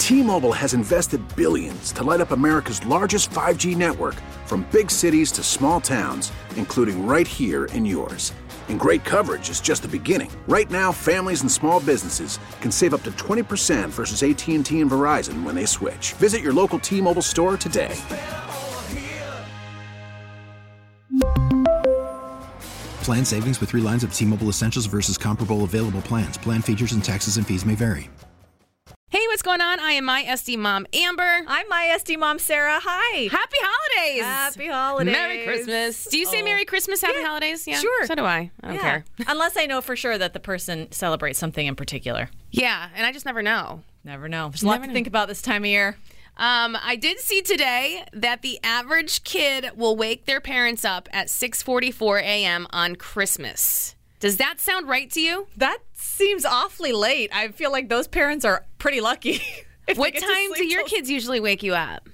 T-Mobile has invested billions to light up America's largest 5G network, from big cities to small towns, including right here in yours. And great coverage is just the beginning. Right now, families and small businesses can save up to 20% versus AT&T and Verizon when they switch. Visit your local T-Mobile store today. Plan savings with 3 lines of T-Mobile Essentials versus comparable available plans. Plan features and taxes and fees may vary. Hey, what's going on? I am my SD mom, Amber. I'm my SD mom, Sarah. Hi. Happy holidays. Happy holidays. Merry Christmas. Do you say Merry Christmas, Happy Holidays? Yeah, sure. So do I. I don't care. Unless I know for sure that the person celebrates something in particular. Yeah, and I just never know. Never know. There's a lot to think about this time of year. I did see today that the average kid will wake their parents up at 6:44 a.m. on Christmas. Does that sound right to you? That seems awfully late. I feel like those parents are pretty lucky. What time do your kids usually wake you up?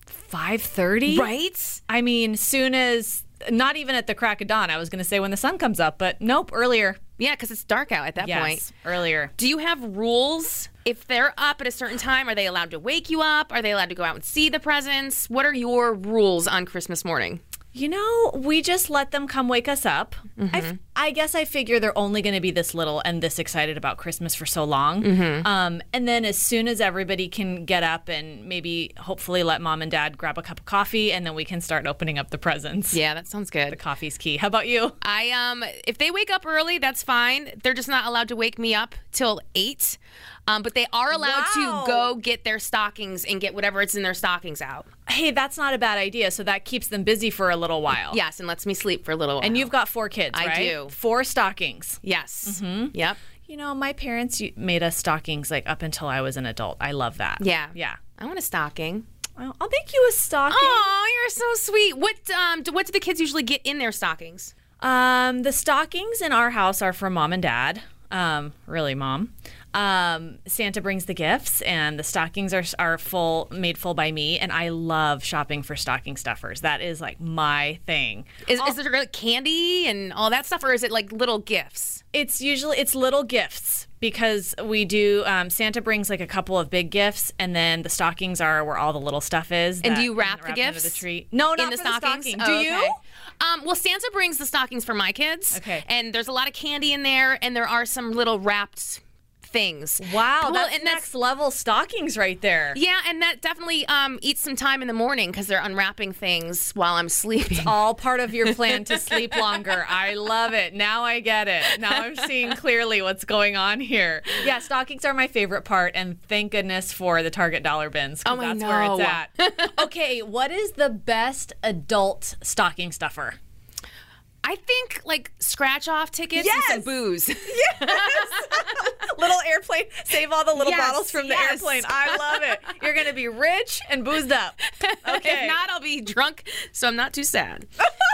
5:30? Right? I mean, soon as, not even at the crack of dawn. I was going to say when the sun comes up, but nope, earlier. Yeah, because it's dark out at that point. Yes, earlier. Do you have rules? If they're up at a certain time, are they allowed to wake you up? Are they allowed to go out and see the presents? What are your rules on Christmas morning? You know, we just let them come wake us up. Mm-hmm. I guess I figure they're only going to be this little and this excited about Christmas for so long. Mm-hmm. And then as soon as everybody can get up and maybe hopefully let mom and dad grab a cup of coffee, and then we can start opening up the presents. Yeah, that sounds good. The coffee's key. How about you? If they wake up early, that's fine. They're just not allowed to wake me up till 8. But they are allowed to go get their stockings and get whatever it's in their stockings out. Hey, that's not a bad idea. So that keeps them busy for a little while. Yes, and lets me sleep for a little while. And you've got 4 kids, right? I do. 4 stockings. Yes. Mm-hmm. Yep. You know, my parents made us stockings like up until I was an adult. I love that. Yeah. Yeah. I want a stocking. Well, I'll make you a stocking. Oh, you're so sweet. What do the kids usually get in their stockings? The stockings in our house are for mom and dad. Really, mom. Santa brings the gifts, and the stockings are made full by me, and I love shopping for stocking stuffers. That is like my thing. Is there like candy and all that stuff, or is it like little gifts? It's little gifts, because we do, Santa brings like a couple of big gifts, and then the stockings are where all the little stuff is. And do you wrap the gifts? Under the tree? No, not in the for the stockings. stocking. Do you? Well, Santa brings the stockings for my kids. Okay. And there's a lot of candy in there, and there are some little wrapped things. Wow, that's next level stockings right there. Yeah, and that definitely eats some time in the morning because they're unwrapping things while I'm sleeping. It's all part of your plan to sleep longer. I love it. Now I get it. Now I'm seeing clearly what's going on here. Yeah, stockings are my favorite part, and thank goodness for the Target dollar bins, because that's where it's at. Okay, what is the best adult stocking stuffer? I think like scratch off tickets and some booze. Yes. Little airplane. Save all the little bottles from the airplane. I love it. You're going to be rich and boozed up. Okay. If not, I'll be drunk, so I'm not too sad.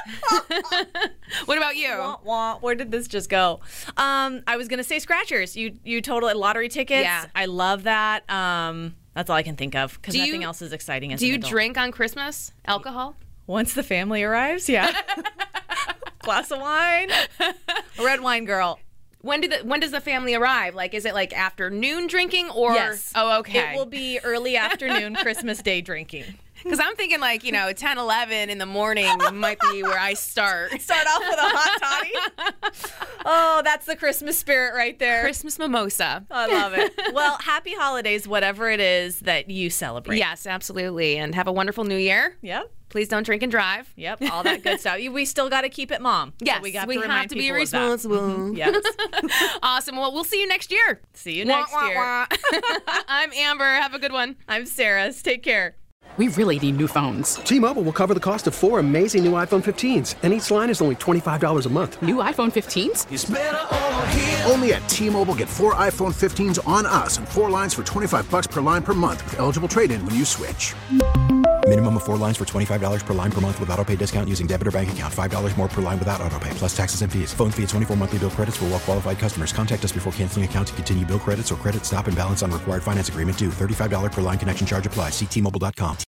What about you? Wah, wah. Where did this just go? I was going to say scratchers. You total lottery tickets. Yeah. I love that. That's all I can think of, because nothing else is exciting as an adult. Do you drink on Christmas? Alcohol? Once the family arrives, yeah. Glass of wine. Red wine girl. When does the family arrive? Like, is it like afternoon drinking or? Yes. Oh, okay. It will be early afternoon Christmas Day drinking. Because I'm thinking like, 10, 11 in the morning might be where I start. Start off with a hot toddy. Oh, that's the Christmas spirit right there. Christmas mimosa. I love it. Well, happy holidays, whatever it is that you celebrate. Yes, absolutely. And have a wonderful new year. Yep. Please don't drink and drive. Yep, all that good stuff. We still got to keep it mom. Yes, so we have to be responsible. Yes. Awesome. Well, we'll see you next year. See you next year. I'm Amber. Have a good one. I'm Sarah. Take care. We really need new phones. T-Mobile will cover the cost of 4 amazing new iPhone 15s, and each line is only $25 a month. New iPhone 15s? It's better over here. Only at T-Mobile, get 4 iPhone 15s on us and 4 lines for $25 per line per month with eligible trade-in when you switch. Minimum of 4 lines for $25 per line per month with autopay discount using debit or bank account. $5 more per line without autopay, plus taxes and fees. Phone fee at 24 monthly bill credits for well-qualified customers. Contact us before canceling account to continue bill credits or credit stop and balance on required finance agreement due. $35 per line connection charge applies. See T-Mobile.com.